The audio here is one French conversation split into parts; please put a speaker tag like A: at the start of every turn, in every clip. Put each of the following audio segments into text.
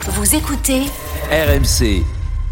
A: Vous écoutez
B: RMC.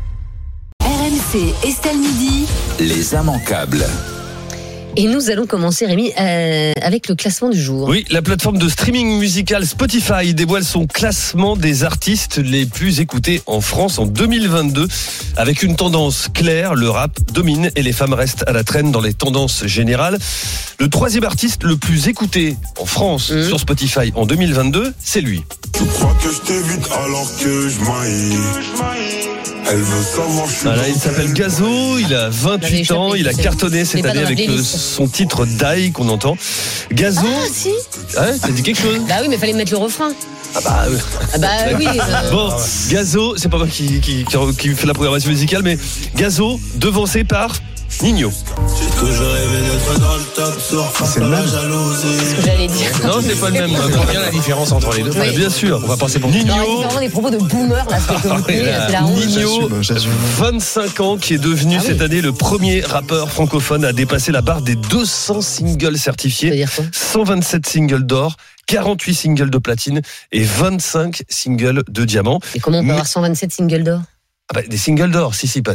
A: RMC Estelle Midi.
B: Les immanquables.
C: Et nous allons commencer, Rémi, avec le classement du jour.
D: Oui, la plateforme de streaming musical Spotify dévoile son classement des artistes les plus écoutés en France en 2022. Avec une tendance claire, le rap domine et les femmes restent à la traîne dans les tendances générales. Le troisième artiste le plus écouté en France sur Spotify en 2022, c'est lui.
E: Je crois que je t'évite alors que je maille. Elle veut savoir je suis
D: Voilà, il s'appelle Gazo, il a 28 ans, il a cartonné cette année avec son titre Die qu'on entend. Gazo,
C: Ah, si.
D: ouais, ça dit quelque chose?
C: Bah oui, mais fallait mettre le refrain.
D: Bah
C: Oui.
D: Bon, Gazo, c'est pas moi qui fait la programmation musicale, mais Gazo devancé par Ninho.
E: J'ai toujours rêvé d'être dans le top sur face à la jalousie.
C: C'est ce que j'allais dire.
D: Non, c'est pas le même.
F: On voit bien la différence entre les deux.
D: Ouais, bien sûr.
F: On va passer pour
C: Non, c'est
D: Ninho.
C: vraiment des propos de boomer, là, ce que vous tenez, c'est la honte.
D: Ninho,
F: J'assume.
D: 25 ans, qui est devenu cette année le premier rappeur francophone à dépasser la barre des 200 singles certifiés.
C: C'est-à-dire quoi?
D: 127 singles d'or, 48 singles de platine et 25 singles de diamant.
C: Et comment on peut
D: Mais-
C: avoir 127 singles d'or?
D: Ah bah, des singles d'or, si, c'est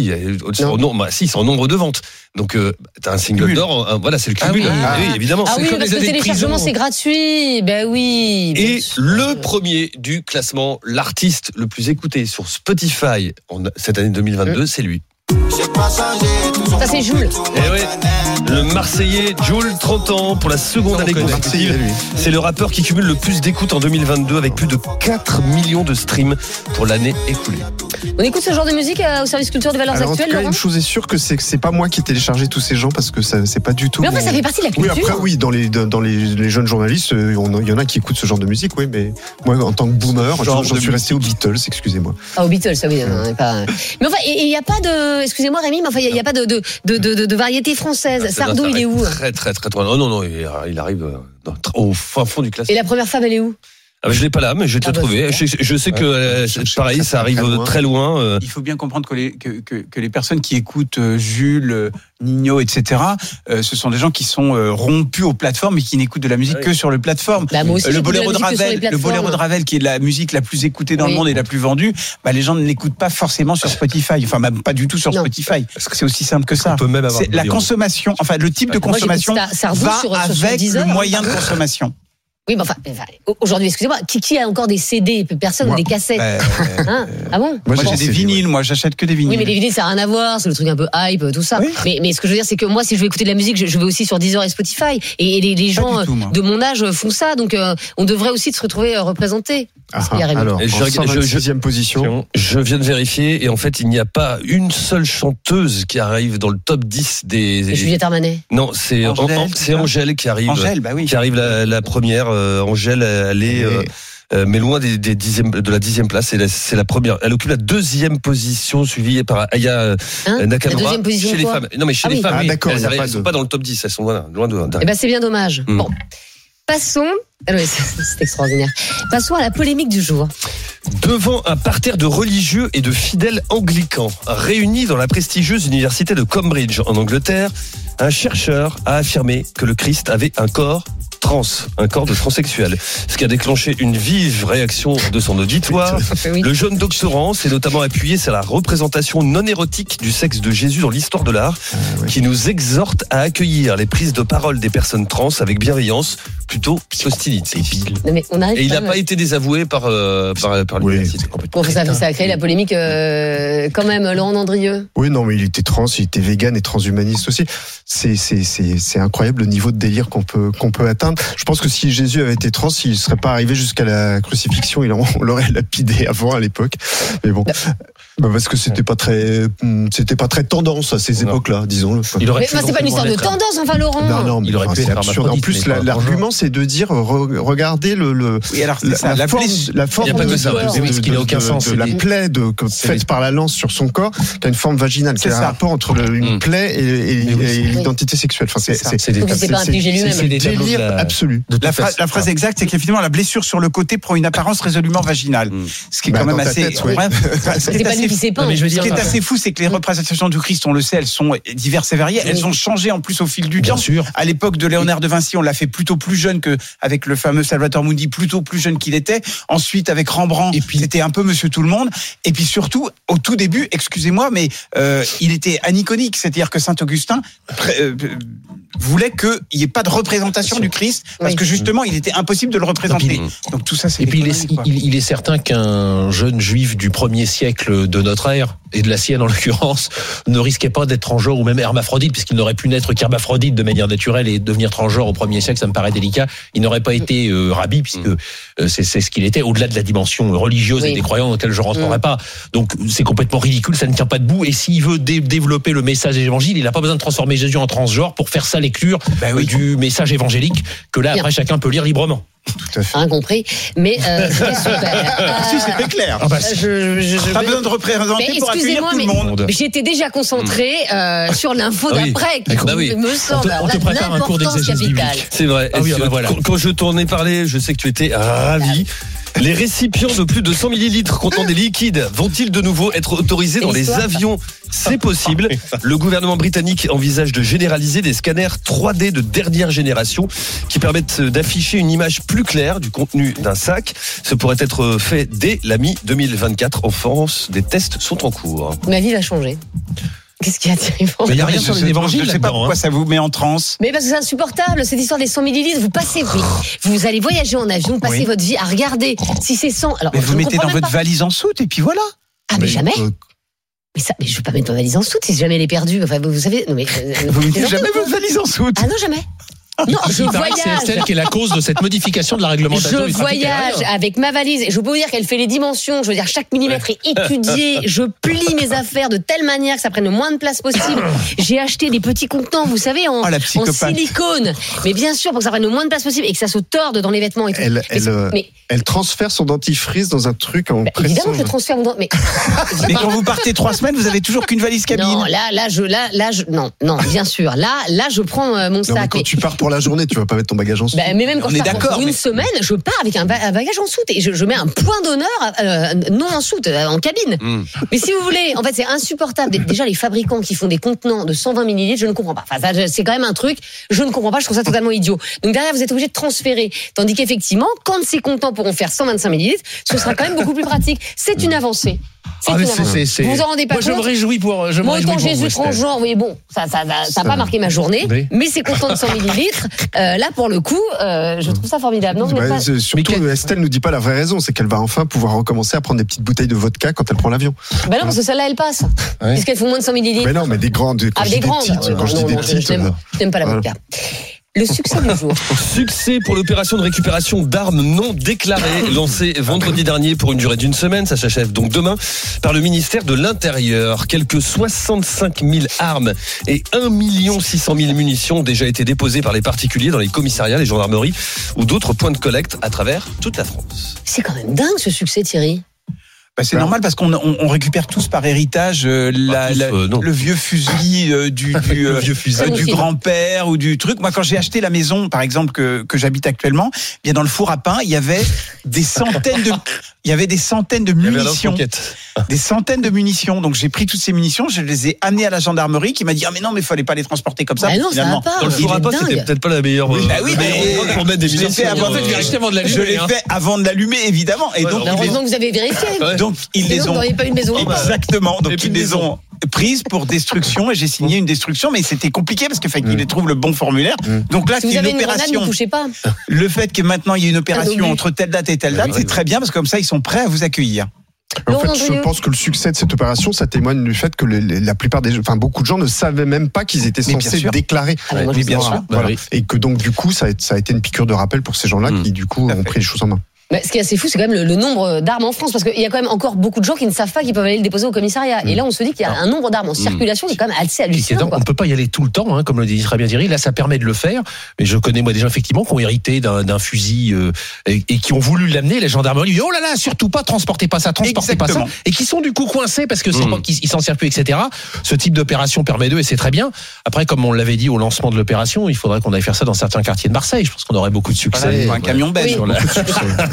D: en nombre de ventes. Donc, t'as un single d'or, voilà, c'est le cumul. Oui, évidemment.
C: Ah
D: C'est
C: oui,
D: comme
C: parce
D: les
C: que
D: années de
C: téléchargement,
D: prison.
C: c'est gratuit. Ben oui. bien
D: Et
C: sûr.
D: le premier du classement, l'artiste le plus écouté sur Spotify cette année 2022, c'est lui.
C: Ça, c'est Jules.
D: Eh oui, le Marseillais Jul, 30 ans, pour la seconde année consécutive. C'est le rappeur qui cumule le plus d'écoutes en 2022 avec plus de 4 millions de streams pour l'année écoulée.
C: On écoute ce genre de musique au service culture des valeurs
F: Alors, en tout
C: actuelles,
F: cas,
C: Laurent?
F: une chose est sûre, que c'est pas moi qui ai téléchargé tous ces gens, parce que ça, c'est pas du tout.
C: Mais enfin, ça fait partie de la
F: Oui,
C: culture.
F: après, oui, dans les jeunes journalistes, il y en a qui écoutent ce genre de musique, oui, mais moi, en tant que boomer, j'en suis resté aux Beatles, excusez-moi.
C: Ah, aux Beatles, ça oui. On est pas... Mais enfin, il n'y a pas de. Excusez-moi, Rémi, mais enfin, il n'y a pas de variété française. Sardou, il est où?
D: Très, très, très, très loin. Non, il arrive au fin fond du classement.
C: Et la première femme, elle est où?
D: Je l'ai pas là, mais je vais te la trouver. Je sais que pareil, ça arrive très loin.
G: Il faut bien comprendre que les personnes qui écoutent Jules, Ninho, etc., ce sont des gens qui sont rompus aux plateformes et qui n'écoutent de la musique que sur les plateformes.
C: Bah, moi aussi,
G: Le
C: j'écoute de la
G: boléro de
C: musique que sur les
G: Ravel,
C: plateformes.
G: qui est la musique la plus écoutée dans le monde et la plus vendue, bah, les gens ne l'écoutent pas forcément sur Spotify. Enfin, même pas du tout sur
C: Non.
G: Spotify. C'est aussi simple que ça.
D: On peut même avoir
G: C'est la consommation, enfin, le type de
C: Moi, j'écoute
G: consommation
C: Sardou
G: va
C: sur
G: avec
C: Deezer,
G: le
C: hein.
G: moyen de consommation.
C: Oui, mais enfin, aujourd'hui, excusez-moi, qui a encore des CD? Personne, ou des cassettes. Hein? Ah bon?
G: Moi, j'ai
F: j'ai
G: des
F: CD,
G: vinyles, moi, j'achète que des vinyles.
C: Oui, mais les vinyles, ça n'a rien à voir, c'est le truc un peu hype, tout ça.
G: Oui.
C: Mais ce que je veux dire, c'est que moi, si je veux écouter de la musique, je vais aussi sur Deezer et Spotify. Et les gens
G: du tout, moi.
C: de mon âge font ça, donc on devrait aussi se retrouver représentés.
F: Alors,
D: Et
F: en
D: je regarde-
F: 126e position.
D: Je viens de vérifier et en fait, il n'y a pas une seule chanteuse qui arrive dans le top 10
C: Et Juliette Armanet.
D: Non, c'est Angèle qui arrive.
G: Angèle, bah oui.
D: Qui arrive la première. Angèle, elle est mais loin de la 10e place. C'est la première. Elle occupe la 2e position, suivie par Aya Nakamura.
C: La 2e position
D: chez les
C: quoi?
D: femmes. Non, mais chez
C: Ah
D: les
C: oui.
D: femmes,
F: Ah,
D: oui.
F: d'accord, il y a
D: Elles
F: pas
D: ne sont
F: de-
D: pas dans le top 10. Elles sont loin de.
C: Eh ben, c'est bien dommage.
D: Mm.
C: Bon. Passons. Ah oui, c'est extraordinaire. Passons à la polémique du jour.
D: Devant un parterre de religieux et de fidèles anglicans réunis dans la prestigieuse université de Cambridge en Angleterre, un chercheur a affirmé que le Christ avait un corps trans, un corps de transsexuel, ce qui a déclenché une vive réaction de son auditoire.
C: Oui.
D: Le jeune doctorant s'est notamment appuyé sur la représentation non érotique du sexe de Jésus dans l'histoire de l'art, qui nous exhorte à accueillir les prises de parole des personnes trans avec bienveillance, plutôt qu'hostilité.
C: Non, mais on arrive
D: Et il
C: quand
D: n'a
C: même-
D: pas été désavoué par l'université.
C: Bon, ça a créé la polémique quand même, Laurent Dandrieux.
F: Oui, non, mais il était trans, il était vegan et transhumaniste aussi. C'est incroyable le niveau de délire qu'on peut atteindre. Je pense que si Jésus avait été trans, il serait pas arrivé jusqu'à la crucifixion, on l'aurait lapidé avant à l'époque. Mais bon, parce que c'était pas très tendance à ces époques-là, disons-le.
D: Il aurait
C: Mais
D: pu
C: c'est pas une histoire de
D: éventuellement
C: tendance, enfin, Laurent.
F: Non, mais
D: Il aurait pu
F: c'est
D: être
F: absurde. En
D: hermaphrodite,
F: plus,
D: mais pas
F: l'argument, c'est de dire, regardez
G: Oui, alors c'est ça.
F: la forme
D: Il y a pas que ça,
C: ouais.
D: oui, ce qui n'a aucun sens.
F: de la plaie faite par la lance sur son corps, qui a une forme vaginale, qui
G: C'est
F: a un
G: ça.
F: rapport entre une plaie et l'identité sexuelle. Enfin,
G: C'est ça.
C: Donc, c'est pas un pigé lui-même.
D: c'est des tableaux de
F: délire
D: la-
F: absolu.
G: La phrase exacte, c'est qu'effectivement, la blessure sur le côté prend une apparence résolument vaginale. Ce qui est
F: Bah,
G: quand même
F: dans ta
G: assez.
F: tête, ouais.
G: Ce qui
C: C'est
G: est
C: pas
G: assez
C: du qui s'est peint.
H: Non, mais je veux
G: Ce
H: dire,
G: qui est assez fou, c'est que les représentations du Christ, on le sait, elles sont diverses et variées. Elles ont changé en plus au fil du
H: bien
G: temps.
H: sûr.
G: À l'époque de Léonard de Vinci, on l'a fait plutôt plus jeune qu'avec le fameux Salvator Mundi, plutôt plus jeune qu'il était. Ensuite, avec Rembrandt,
H: Et puis-
G: c'était un peu Monsieur Tout-le-Monde. Et puis surtout, au tout début, excusez-moi, mais il était aniconique, c'est-à-dire que Saint-Augustin voulait qu'il n'y ait pas de représentation du Christ, parce que justement, il était impossible de le représenter. Donc tout ça, c'est
H: Et puis
G: des conneries, quoi.
H: il est certain qu'un jeune juif du 1er siècle de notre ère, et de la sienne en l'occurrence, ne risquait pas d'être transgenre ou même hermaphrodite, puisqu'il n'aurait pu naître qu'hermaphrodite de manière naturelle et devenir transgenre au 1er siècle, ça me paraît délicat. Il n'aurait pas été rabbi, puisque c'est ce qu'il était, au-delà de la dimension religieuse et des croyants dans lesquels je rentrerai pas. Donc c'est complètement ridicule, ça ne tient pas debout. Et s'il veut développer le message évangile, il n'a pas besoin de transformer Jésus en transgenre pour faire sa lecture du message évangélique, que là, après, chacun peut lire librement.
F: Tout à fait.
C: Rien compris, mais c'était super.
G: Si, c'était clair.
H: Ah bah,
G: Pas besoin de représenter
C: Mais
G: pour accueillir tout le monde.
C: j'étais déjà concentrée sur l'info
D: Ah oui.
C: d'après, qui
D: Bah oui.
C: me semble
H: On te prépare un cours
C: d'importance
H: d'exégèse
C: capitale.
H: biblique.
D: C'est vrai.
H: Ah oui,
D: Et
H: bah voilà.
D: quand je t'en ai parlé, je sais que tu étais ravi. Les récipients de plus de 100 millilitres contenant des liquides vont-ils de nouveau être autorisés dans les
C: L'histoire.
D: avions ? C'est possible. Le gouvernement britannique envisage de généraliser des scanners 3D de dernière génération qui permettent d'afficher une image plus claire du contenu d'un sac. Ce pourrait être fait dès la mi-2024 en France. Des tests sont en cours.
C: Ma vie va changer. Qu'est-ce qu'il y a de terrible?
H: Mais il n'y a rien sur les évangiles
G: Je sais pas
H: là-dedans,
G: pourquoi
H: hein.
G: ça vous met en transe.
C: Mais parce que c'est insupportable, cette histoire des 100 millilitres. Vous passez, vous allez voyager en avion, vous passez
G: Oui.
C: votre vie à regarder si c'est 100. Alors,
G: Mais
C: je
G: vous
C: ne
G: mettez
C: comprends
G: dans
C: même
G: votre
C: pas.
G: valise en soute et puis voilà.
C: Ah, mais jamais.
F: Euh,
C: Mais je veux pas mettre ma valise en soute si jamais elle est perdue. Enfin, vous savez, non mais.
G: Vous mettez
C: plaisantez
G: jamais
C: ou quoi?
G: votre valise en soute.
C: Ah non, jamais. Non, je
H: Il paraît que c'est
C: voyage.
H: Estelle qui est la cause de cette modification de la réglementation
C: Je
H: du trafic
C: voyage
H: aérien.
C: avec ma valise et je peux vous dire qu'elle fait les dimensions. Je veux dire, chaque millimètre est étudié. Je plie mes affaires de telle manière que ça prenne le moins de place possible. J'ai acheté des petits contenants, vous savez, en
G: Oh, la psychopathe.
C: silicone. Mais bien sûr, pour que ça prenne le moins de place possible et que ça se torde dans les vêtements et tout. Mais
F: Elle transfère son dentifrice dans un truc en pressant.
C: évidemment, je transfère mon mais
G: Mais quand vous partez 3 semaines, vous avez toujours qu'une valise cabine.
C: non, non, bien sûr. Là, je prends mon
F: Non, mais
C: sac.
F: quand tu pars pour la journée, tu vas pas mettre ton bagage en soute.
C: Mais même quand
G: On
C: je
G: est
C: pars
G: d'accord,
C: pour une
G: mais-
C: semaine, je pars avec un bagage en soute et je mets un point d'honneur non en soute, en cabine. Mais si vous voulez, en fait, c'est insupportable. Déjà, les fabricants qui font des contenants de 120 millilitres, je ne comprends pas. Enfin, ça, c'est quand même un truc, je ne comprends pas, je trouve ça totalement idiot. Donc derrière, vous êtes obligé de transférer. Tandis qu'effectivement, quand ces contenants pourront faire 125 millilitres, ce sera quand même beaucoup plus pratique. C'est une avancée. C'est
H: Ah, mais
C: une avancée. Vous vous en rendez pas
H: Moi, je me
C: compte?
H: réjouis pour.
C: Moi, autant
H: pour
C: Jésus
H: vous, Estelle.
C: transgenre, oui, bon, ça n'a pas marqué ma journée,
H: Oui.
C: mais ces contenants de 100 millilitres, là, pour le coup, je trouve ça formidable. Non, vous n'êtes
F: Bah,
C: pas-
F: surtout, Estelle nous dit pas la vraie raison, c'est qu'elle va enfin pouvoir recommencer à prendre des petites bouteilles de vodka quand elle prend l'avion.
C: Bah non, parce que celle-là, elle passe.
H: Ouais.
C: Puisqu'elles font moins de 100 millilitres.
F: Mais non, mais des grandes. Quand
C: Ah,
F: je
C: des
F: dis des
C: grandes.
F: petites, quand je dis des petites.
C: je n'aime pas la
F: voilà.
C: vodka. Le succès du jour.
D: Succès pour l'opération de récupération d'armes non déclarées lancée vendredi dernier pour une durée d'une semaine. Ça s'achève donc demain par le ministère de l'Intérieur. Quelques 65 000 armes et 1 600 000 munitions ont déjà été déposées par les particuliers dans les commissariats, les gendarmeries ou d'autres points de collecte à travers toute la France.
C: C'est quand même dingue ce succès, Thierry.
G: Bah, c'est normal parce qu'on récupère tous par héritage
D: non.
G: le vieux fusil du
H: vieux fusil.
C: Ça,
G: du
C: aussi.
G: grand-père ou du truc. Moi, quand j'ai acheté la maison, par exemple, que j'habite actuellement, bien dans le four à pain, il y avait des centaines de
D: Il y avait un
G: munitions.
D: lance-roquette.
G: Des centaines de munitions. Donc j'ai pris toutes ces munitions, je les ai amenées à la gendarmerie qui m'a dit ah mais non mais fallait pas les transporter comme ça.
C: Bah non, ça
G: finalement.
C: va pas.
D: Dans le
C: Il
D: four à
C: est
D: pain, c'était
C: dingue.
D: peut-être pas la meilleure.
G: Bah oui,
D: le meilleur endroit pour mettre des
G: je l'ai fait
D: munitions.
G: avant de
H: vérifier avant de l'allumer,
G: Je l'ai
H: hein.
G: fait avant de l'allumer évidemment. Et
D: Ouais,
G: donc
D: non,
G: ils les-
C: Heureusement que vous avez vérifié.
D: Ouais.
G: donc ils les
C: Sinon, vous
G: ont
C: n'auriez pas une maison.
G: exactement.
D: Et
G: Donc
D: puis
G: ils
D: une
G: les
D: maison.
G: ont prises pour destruction et j'ai signé une destruction, mais c'était compliqué parce qu'il fallait qu'ils trouvent le bon formulaire. Donc là,
C: Si vous
G: c'est une
C: avez une grenade,
G: opération.
C: ne touchez pas.
G: Le fait que maintenant il y ait une opération
C: donc,
G: entre telle date et telle date,
D: oui,
G: c'est
D: oui.
G: très bien parce que comme ça ils sont prêts à vous accueillir.
F: En
C: Laurent
F: fait, je
C: Andrieux.
F: pense que le succès de cette opération, ça témoigne du fait que la plupart beaucoup de gens ne savaient même pas qu'ils étaient
G: Mais bien
F: censés
G: sûr.
F: déclarer.
C: Ah, mais moi, je
G: Mais bien
C: sais
G: sûr.
C: pas.
F: Voilà.
H: oui.
F: Et que donc, du coup, ça a été une piqûre de rappel pour ces gens-là qui, du coup,
G: Tout à
F: ont
G: fait.
F: pris les choses en main.
C: Mais ce qui est assez fou, c'est quand même le nombre d'armes en France, parce qu'il y a quand même encore beaucoup de gens qui ne savent pas qu'ils peuvent aller le déposer au commissariat. Et là, on se dit qu'il y a un nombre d'armes en circulation qui est quand même assez hallucinant.
H: On ne peut pas y aller tout le temps, hein, comme le dit très bien Thierry. Là, ça permet de le faire. Mais je connais moi des gens effectivement qui ont hérité d'un fusil et qui ont voulu l'amener. Les gendarmeries disent oh là là, surtout pas, transportez pas ça, transportez pas ça.
G: Exactement.
H: Et qui sont du coup coincés parce que c'est pas qu'ils s'en servent plus, etc. Ce type d'opération permet d'eux et c'est très bien. Après, comme on l'avait dit au lancement de l'opération, il faudrait qu'on aille faire ça dans certains quartiers de Marseille. Je pense qu'on aurait beaucoup de succès.
G: Voilà, un camion belge.
C: Oui.
H: Sur la-
C: Là,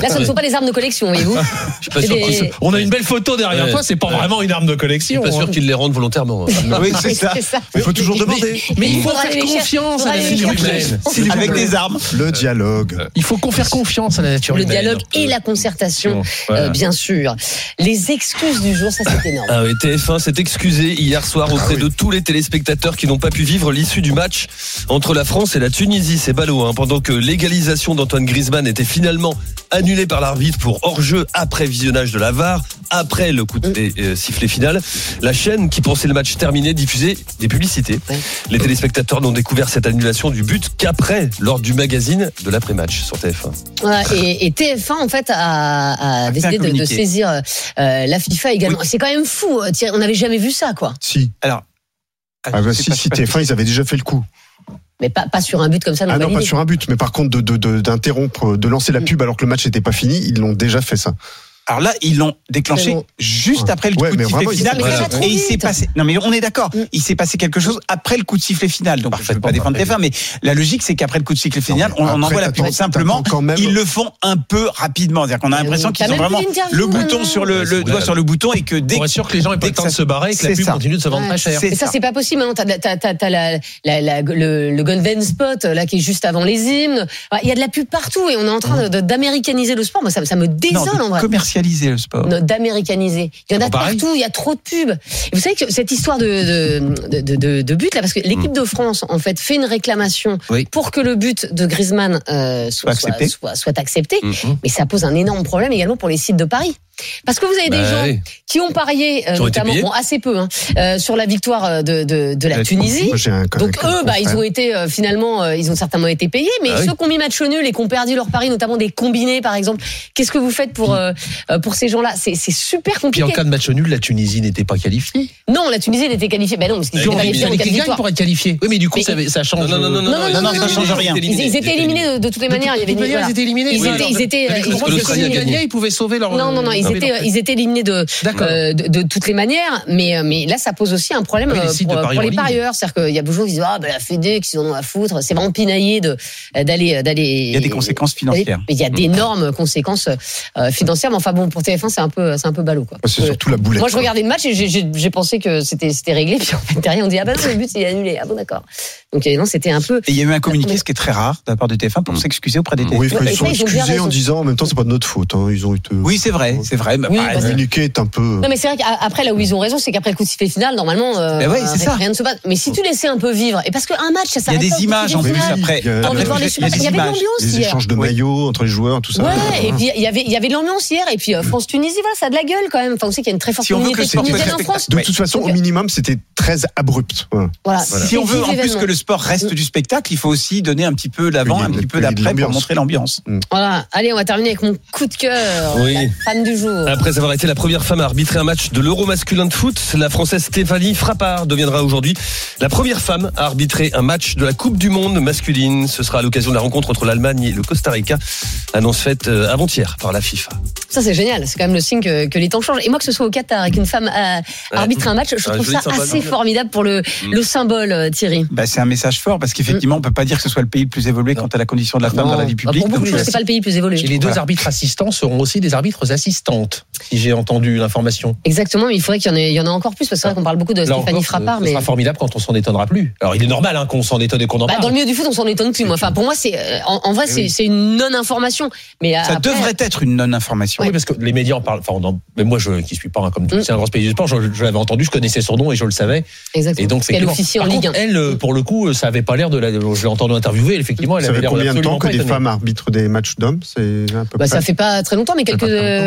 C: Là, ce ne sont pas des armes de collection, voyez-vous.
D: Je suis pas sûr
C: C'est
D: qu'ils
C: des-
H: On a une belle photo derrière
D: Ouais.
H: toi, c'est pas vraiment une arme de
D: je
H: collection.
D: suis pas sûr
H: hein.
D: qu'ils les rendent volontairement.
G: Oui, c'est ça.
F: Il faut toujours demander.
H: Mais il faut
C: Faudra
H: faire
C: aller les chercher.
H: confiance à la
C: Faudra aller les
H: nature
C: chercher.
H: humaine.
G: Avec des armes.
F: Le dialogue.
H: Il faut qu'on fasse confiance à la nature
C: Le
H: humaine.
C: dialogue et la concertation,
H: Voilà.
C: bien sûr. Les excuses du jour, ça c'est énorme.
D: Ah oui, TF1 s'est excusé hier soir auprès de tous les téléspectateurs qui n'ont pas pu vivre l'issue du match entre la France et la Tunisie. C'est ballot, hein. Pendant que l'égalisation d'Antoine Griezmann était finalement annulée par l'arbitre pour hors-jeu après visionnage de la VAR, après le coup de sifflet final, la chaîne qui pensait le match terminé diffusait des publicités.
C: Ouais.
D: Les téléspectateurs n'ont découvert cette annulation du but qu'après, lors du magazine de l'après-match sur TF1.
C: Voilà, et TF1 en fait a
G: A fait
C: décidé
G: un
C: de
G: communiqué.
C: saisir la FIFA également. C'est quand même fou, Thierry, on n'avait jamais vu ça, quoi.
F: Si.
G: Alors.
F: Ah bah si, TF1, ils avaient déjà fait le coup.
C: Mais pas sur un but comme ça.
F: Ah non, pas
C: validé.
F: sur un but, mais par contre d'interrompre, de lancer la pub alors que le match n'était pas fini, ils l'ont déjà fait ça.
G: Alors là, ils l'ont déclenché
C: Mais bon.
G: juste après le
F: Ouais,
G: coup de
F: mais
G: sifflet
F: vraiment,
G: final.
F: ils-
C: Mais c'est pas trop
G: Et il s'est
C: vite.
G: passé. Non, mais on est d'accord. Il s'est passé quelque chose après le coup de sifflet final. Donc, je ne veux pas défendre TF1, mais la logique, c'est qu'après le coup de sifflet final, on
F: Après,
G: envoie la pub.
F: t'attends
G: Simplement,
F: quand même.
G: ils le font un peu rapidement. C'est-à-dire qu'on a l'impression qu'ils
C: T'as
G: ont
C: même
G: vraiment
C: vu l'interview,
G: le bouton
C: maintenant.
G: sur le doigt sur le bouton et que dès
H: Pour être sûr que les gens aient pas
G: dès
H: le temps
G: que
H: de se barrer et que la
G: c'est
H: pub
G: ça.
H: continue de se vendre
C: Ouais.
H: pas cher.
G: C'est
C: Mais ça, c'est pas possible maintenant. T'as le Golden Spot là qui est juste avant les hymnes. Il y a de la pub partout et on est en train d'américaniser le sport. Moi, ça me
G: non,
C: désole en
G: de
C: vrai.
G: commercialiser le sport.
C: Non, d'américaniser. Il y en a
H: Pareil.
C: partout, il y a trop de pubs. Et vous savez que cette histoire de but là, parce que l'équipe de France en fait fait une réclamation
H: Oui.
C: pour que le but de Griezmann soit accepté, mais ça pose un énorme problème également pour les sites de paris. Parce que vous avez des
D: Bah
C: gens
D: oui.
C: qui ont parié,
D: Qui ont été
C: notamment
D: payés.
C: assez peu, sur la victoire de la Tunisie.
F: Moi, j'ai un
C: Donc eux, ils
F: confrère.
C: ont été finalement, ils ont certainement été payés, mais
D: Ah oui.
C: ceux qui ont mis match nul et qui ont perdu leur pari, notamment des combinés par exemple, qu'est-ce que vous faites pour ces gens-là? C'est super
H: Puis
C: compliqué.
H: en cas de match nul, la Tunisie n'était pas qualifiée.
C: Non, la Tunisie elle était qualifiée. Ben non, parce qu'ils étaient
D: Ils ont
C: qualifiés en
H: Il
C: cas de
H: gagne
C: victoire.
H: pour être qualifié. Oui, mais du coup,
C: Mais-
H: ça change.
C: Non,
G: ça change rien.
C: Ils étaient éliminés de toutes les manières. Il y avait
H: Ils étaient éliminés.
C: Ils étaient.
H: Parce que s'ils gagnaient, ils pouvaient sauver leur.
C: Non, ils étaient éliminés
H: D'accord.
C: de toutes les manières. Mais là, ça pose aussi un problème
H: Oui, les sites de paris
C: pour
H: en
C: les
H: ligne.
C: parieurs. C'est-à-dire qu'il y a beaucoup de gens qui disent la Fédé, qu'ils en ont à foutre. C'est vraiment pinaillé d'aller.
G: Il y a des conséquences financières.
C: Il y a d'énormes conséquences financières. Mais enfin bon, pour TF1, c'est un peu ballot, quoi.
F: C'est surtout la boulette.
C: Moi, je regardais le match et j'ai pensé que c'était réglé. Puis en fait, derrière, on dit non, le but il est annulé. Ah bon, d'accord. Donc non, c'était un peu.
G: Et il y a eu un communiqué, ce qui est très rare, de la part de TF1 pour s'excuser auprès des TF1.
F: Oui,
C: Mais
F: ils sont
C: ça, ils ont bien
F: excusés en
C: raison.
F: disant en même temps c'est pas de notre faute. Ils ont été.
G: Oui, c'est vrai. Mais
C: Oui,
G: bah,
C: parce
F: Le communiqué est un peu.
C: Non, mais c'est vrai qu'après, là où ils ont raison, c'est qu'après le coup de sifflet final, normalement,
G: ouais, c'est ça.
C: rien ne se passe. Mais si tu laissais un peu vivre, et parce qu'un match, ça
G: il y a
C: s'arrête pas
G: des
C: au
G: images en
C: coup de
G: plus
C: sifflet final.
G: après.
F: Il y a-
C: T'as envie de voir les super- Il y avait de
G: images.
C: l'ambiance
F: Les
C: hier.
F: échanges de
G: Oui.
F: maillots entre les joueurs, tout ça.
C: Ouais, et puis il y avait de l'ambiance hier, et puis France-Tunisie, voilà, ça a de la gueule quand même. Enfin, on sait qu'il y a une très forte
G: Si on veut que
C: communauté
G: le sport
C: tunisienne
G: soit
C: en France.
F: De toute façon, au minimum, c'était très abrupt. Voilà.
G: Si on veut en plus que le sport reste du spectacle, il faut aussi donner un petit peu d'avant, un petit peu d'après pour
F: l'ambiance.
G: montrer l'ambiance.
C: Voilà, allez, on va terminer avec mon coup de cœur,
D: Oui.
C: la femme du jour.
D: Après avoir été la première femme à arbitrer un match de l'Euro masculin de foot, la Française Stéphanie Frappard deviendra aujourd'hui la première femme à arbitrer un match de la Coupe du Monde masculine. Ce sera à l'occasion de la rencontre entre l'Allemagne et le Costa Rica, annonce faite avant-hier par la FIFA.
C: Ça, c'est génial. C'est quand même le signe que les temps changent. Et moi, que ce soit au Qatar et qu'une femme arbitre un match, je trouve
D: joli
C: ça
D: symbole.
C: assez formidable pour le symbole, Thierry.
G: Bah, c'est un message fort parce qu'effectivement, on peut pas dire que ce soit le pays le plus évolué quant à la condition de la femme dans la vie publique.
C: Pour beaucoup de
G: Donc,
C: choses, c'est pas le pays le plus évolué.
H: Et les deux arbitres assistants seront aussi des arbitres assistantes, si j'ai entendu l'information.
C: Exactement, mais il faudrait qu'il y en ait encore plus, parce que c'est vrai qu'on parle beaucoup de
H: Là
C: Stéphanie
H: encore,
C: Frappard,
H: ce
C: mais
H: sera formidable quand on s'en étonnera plus. Alors il est normal qu'on s'en étonne et qu'on en parle.
C: dans le milieu du foot, on s'en étonne plus. Moi, enfin, pour moi, c'est en vrai, c'est une non-information. Mais
G: ça
C: après,
G: devrait être une non-information.
H: Oui, parce que les médias en parlent. Enfin, mais moi, qui suis pas comme c'est un grand spécialiste du sport, je l'avais entendu, je connaissais son nom et je le savais.
C: Exactement.
H: Et donc c'est
C: qu'elle
H: clair.
C: officie en
H: Par
C: Ligue 1.
H: contre, elle, pour le coup, ça avait pas l'air de la. Je l'ai entendu interviewer. Effectivement, elle
F: Ça
H: avait
F: fait
H: l'air
F: combien de temps
H: absolument
F: que
H: pas
F: des
H: étonnée.
F: femmes arbitrent des matchs d'hommes? C'est à peu près.
C: Ça fait pas très longtemps, mais quelques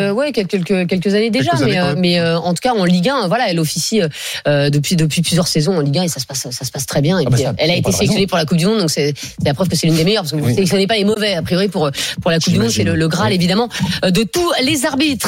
C: années déjà.
F: Quelques années quand même.
C: Mais en tout cas, en Ligue 1, voilà, elle officie depuis plusieurs saisons en Ligue 1 et ça se passe très bien. Et
H: Ah bah
C: puis,
H: ça,
C: elle a
H: y a
C: été
H: pas de
C: sélectionnée
H: raison.
C: pour la Coupe du Monde, donc c'est la preuve que c'est l'une des meilleures, parce que vous ne sélectionnez pas les mauvais, a priori, pour la Coupe du Monde, c'est le Graal, évidemment, de tous les arbitres.